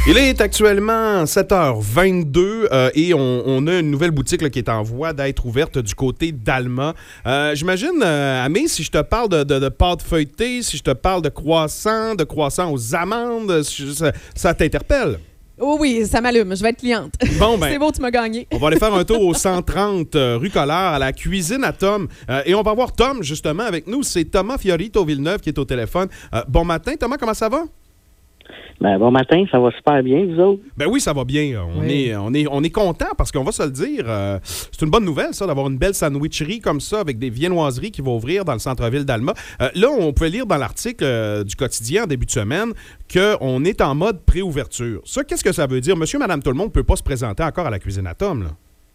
Il est actuellement 7h22 et on a une nouvelle boutique là, qui est en voie d'être ouverte du côté d'Alma. J'imagine, Amé, si je te parle de pâte feuilletée, si je te parle de croissant aux amandes, ça t'interpelle? Oh oui, ça m'allume. Je vais être cliente. Bon, ben, c'est beau, tu m'as gagné. On va aller faire un tour au 130 rue Collard, à la cuisine à Tom. Et on va voir Tom, justement, avec nous. C'est Thomas Fiorito Villeneuve qui est au téléphone. Bon matin, Thomas, comment ça va? Ben, bon matin, ça va super bien, vous autres? Ben oui, ça va bien. On est content parce qu'on va se le dire. C'est une bonne nouvelle, ça, d'avoir une belle sandwicherie comme ça avec des viennoiseries qui vont ouvrir dans le centre-ville d'Alma. Là, on peut lire dans l'article du quotidien en début de semaine qu'on est en mode pré-ouverture. Ça, qu'est-ce que ça veut dire? Monsieur, madame, tout le monde ne peut pas se présenter encore à la cuisine à Tom, là.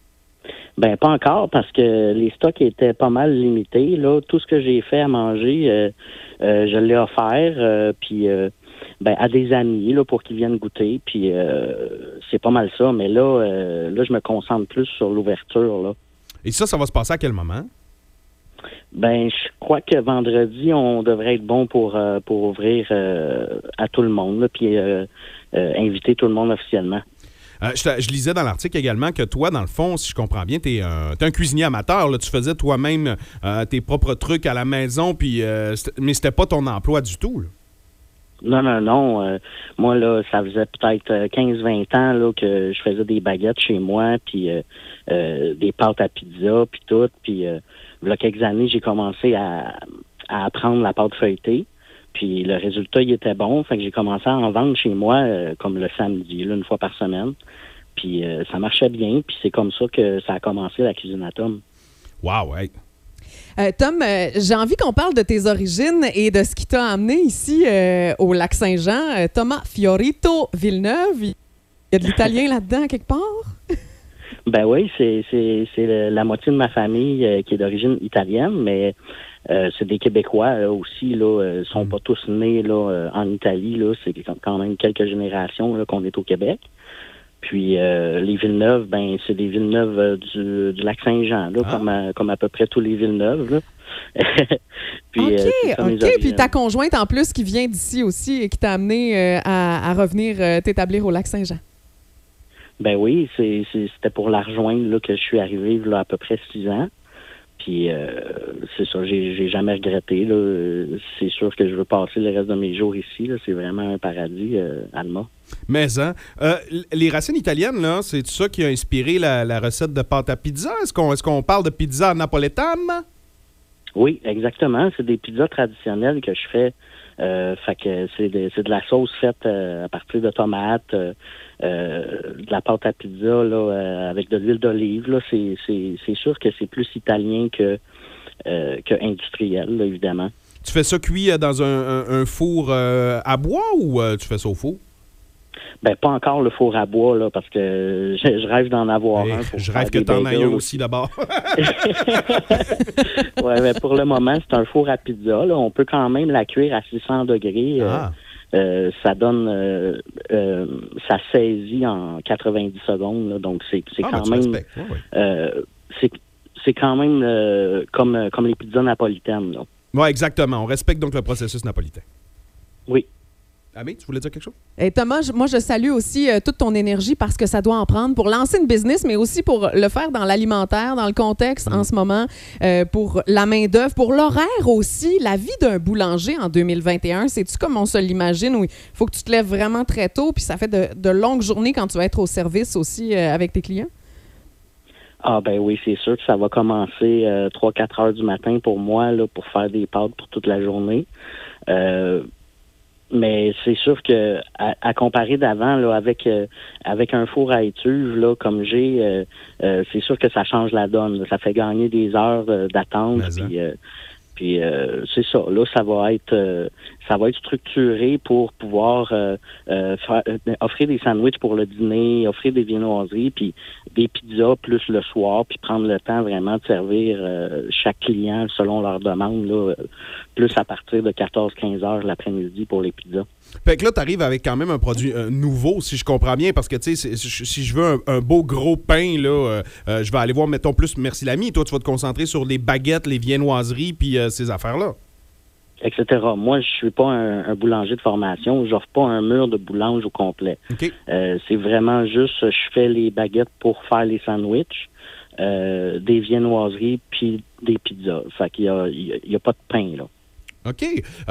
Ben, pas encore, parce que les stocks étaient pas mal limités. Là, tout ce que j'ai fait à manger, je l'ai offert, puis à des amis là, pour qu'ils viennent goûter. Puis c'est pas mal ça. Mais là, je me concentre plus sur l'ouverture. Là. Et ça va se passer à quel moment? Ben, je crois que vendredi, on devrait être bon pour ouvrir à tout le monde, là, puis inviter tout le monde officiellement. Je lisais dans l'article également que toi, dans le fond, si je comprends bien, t'es un cuisinier amateur. Là. Tu faisais toi-même tes propres trucs à la maison, puis mais c'était pas ton emploi du tout. Là. Non. Moi, là, ça faisait peut-être 15-20 ans là, que je faisais des baguettes chez moi, puis des pâtes à pizza, puis tout. Puis, il y a quelques années, j'ai commencé à apprendre la pâte feuilletée. Puis le résultat, il était bon. Fait que j'ai commencé à en vendre chez moi comme le samedi, là, une fois par semaine. Puis ça marchait bien. Puis c'est comme ça que ça a commencé la cuisine à Tom. Wow, hey! Tom, j'ai envie qu'on parle de tes origines et de ce qui t'a amené ici au Lac-Saint-Jean. Thomas Fiorito Villeneuve, il y a de l'italien là-dedans quelque part? Ben oui, c'est la moitié de ma famille qui est d'origine italienne, mais c'est des Québécois là, aussi. Là, sont pas tous nés là, en Italie. Là, c'est quand même quelques générations là, qu'on est au Québec. Puis les Villeneuve, ben c'est des Villeneuve du Lac-Saint-Jean, là, comme à peu près tous les Villeneuve. Là. Puis, OK. Puis ta conjointe, en plus, qui vient d'ici aussi et qui t'a amené à revenir t'établir au Lac-Saint-Jean. Ben oui, c'était pour la rejoindre là, que je suis arrivé là, à peu près 6 ans. Puis c'est ça, j'ai jamais regretté. Là. C'est sûr que je veux passer le reste de mes jours ici. Là. C'est vraiment un paradis, Alma. Mais les racines italiennes, là, c'est ça qui a inspiré la recette de pâte à pizza? Est-ce qu'on parle de pizza napolétane? Oui, exactement. C'est des pizzas traditionnelles que je fais. Fait que c'est de la sauce faite à partir de tomates, de la pâte à pizza là, avec de l'huile d'olive. Là, c'est sûr que c'est plus italien que industriel, là, évidemment. Tu fais ça cuit dans un four à bois ou tu fais ça au four? Ben, pas encore le four à bois, là, parce que je rêve d'en avoir un. Je rêve que t'en aies un aussi, d'abord. Oui, mais pour le moment, c'est un four à pizza. Là. On peut quand même la cuire à 600 degrés. Ça donne... ça saisit en 90 secondes. Là, donc, c'est quand même... c'est quand même comme les pizzas napolitaines. Oui, exactement. On respecte donc le processus napolitain. Oui. Amé, tu voulais dire quelque chose? Et Thomas, moi, je salue aussi toute ton énergie parce que ça doit en prendre pour lancer une business, mais aussi pour le faire dans l'alimentaire, dans le contexte en ce moment, pour la main-d'œuvre, pour l'horaire aussi. La vie d'un boulanger en 2021, c'est-tu comme on se l'imagine où il faut que tu te lèves vraiment très tôt puis ça fait de longues journées quand tu vas être au service aussi avec tes clients? Ah ben oui, c'est sûr que ça va commencer 3-4 heures du matin pour moi là, pour faire des pâtes pour toute la journée. Mais c'est sûr que à comparer d'avant là avec un four à étuve là comme j'ai, c'est sûr que ça change la donne. Là. Ça fait gagner des heures d'attente. Puis c'est ça. Là, ça va être structuré pour pouvoir offrir des sandwichs pour le dîner, offrir des viennoiseries, puis des pizzas plus le soir, puis prendre le temps vraiment de servir chaque client selon leur demande, là, plus à partir de 14-15 heures l'après-midi pour les pizzas. Fait que là, tu arrives avec quand même un produit nouveau, si je comprends bien, parce que, tu sais, si je veux un beau gros pain, là, je vais aller voir, mettons, plus Merci l'ami. Toi, tu vas te concentrer sur les baguettes, les viennoiseries, puis ces affaires-là. etc. Moi, je suis pas un boulanger de formation. J'offre pas un mur de boulange au complet. Okay. C'est vraiment juste, je fais les baguettes pour faire les sandwichs, des viennoiseries puis des pizzas. Fait qu'il y a pas de pain, là. OK.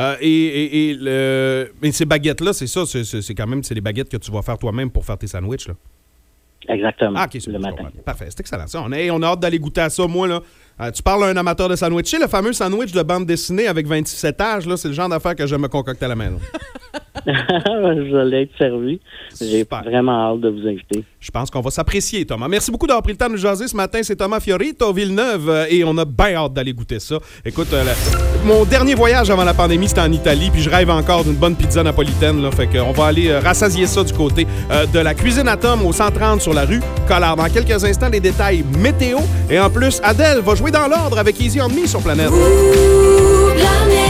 Mais ces baguettes-là, c'est ça, c'est quand même les baguettes que tu vas faire toi-même pour faire tes sandwichs, là. Exactement. Ah, OK, c'est le matin. Parfait, c'est excellent. Ça, on a hâte d'aller goûter à ça. Moi, là, tu parles à un amateur de sandwich. Tu sais, le fameux sandwich de bande dessinée avec 26 étages, là, c'est le genre d'affaire que j'aime me concocter à la main. Vous allez être servi. J'ai vraiment hâte de vous inviter. Je pense qu'on va s'apprécier, Thomas. Merci beaucoup d'avoir pris le temps de nous jaser ce matin. C'est Thomas Fiorito, Villeneuve, et on a bien hâte d'aller goûter ça. Écoute, mon dernier voyage avant la pandémie, c'était en Italie, puis je rêve encore d'une bonne pizza napolitaine. Là, fait qu'on va aller rassasier ça du côté de la Cuisine à Tom au 130 sur la rue Collard. Dans quelques instants, les détails météo. Et en plus, Adèle va jouer dans l'ordre avec Easy on Me sur Planète.